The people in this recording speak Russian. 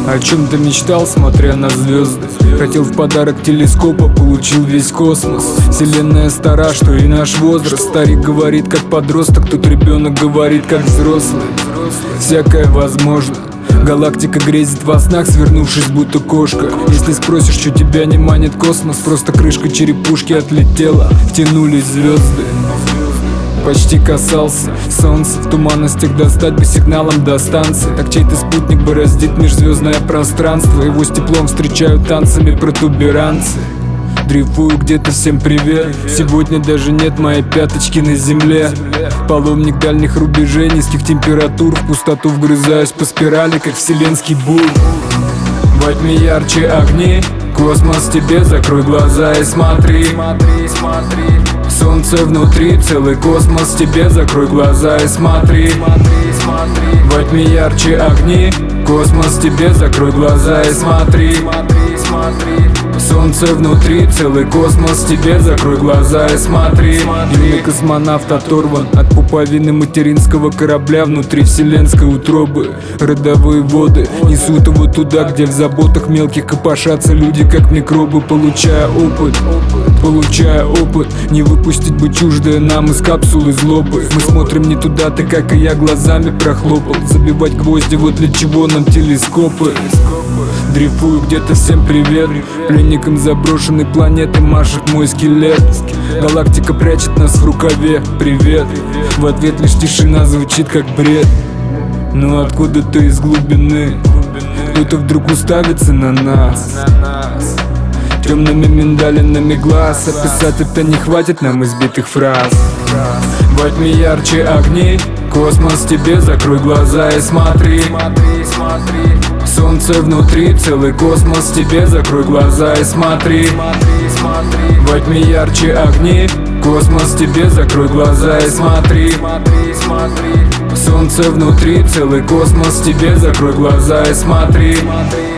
О чем ты мечтал, смотря на звезды? Хотел в подарок телескопа, получил весь космос. Вселенная стара, что и наш возраст. Старик говорит как подросток, тут ребенок говорит как взрослый. Всякое возможно. Галактика грезит во снах, свернувшись будто кошка. Если спросишь, что тебя не манит космос, просто крышка черепушки отлетела, втянулись звезды. Почти касался солнца, в туманностях достать бы сигналом до станции. Так чей-то спутник бороздит межзвездное пространство, его с теплом встречают танцами протуберанцы. Дрейфую где-то, всем привет. Сегодня даже нет моей пяточки на земле. Паломник дальних рубежей, низких температур, в пустоту вгрызаюсь по спирали, как вселенский бур. Во тьме ярче огни, космос тебе, закрой глаза и смотри. Солнце внутри, целый космос тебе, закрой глаза и смотри. Во тьме ярче огни, космос тебе, закрой глаза и смотри. Солнце внутри, целый космос тебе, закрой глаза и смотри. Юный космонавт оторван от пуповины материнского корабля внутри вселенской утробы. Родовые воды несут его туда, где в заботах мелких копошатся люди, как микробы, получая опыт. Не выпустить бы чуждое нам из капсулы злобы. Мы смотрим не туда, ты как и я глазами прохлопал. Забивать гвозди, вот для чего нам телескопы. Дрейфую где-то, всем привет. Пленникам заброшенной планеты машет мой скелет. Галактика прячет нас в рукаве, привет. В ответ лишь тишина звучит как бред. Но откуда-то из глубины кто-то вдруг уставится на нас темными миндалинами глаз. Описать это не хватит нам избитых фраз. Во тьме ярче огни, космос тебе, закрой глаза и смотри. Солнце внутри, целый космос тебе, закрой глаза и смотри. Во тьме ярче огни, космос тебе, закрой глаза и смотри. Солнце внутри, целый космос тебе, закрой глаза и смотри.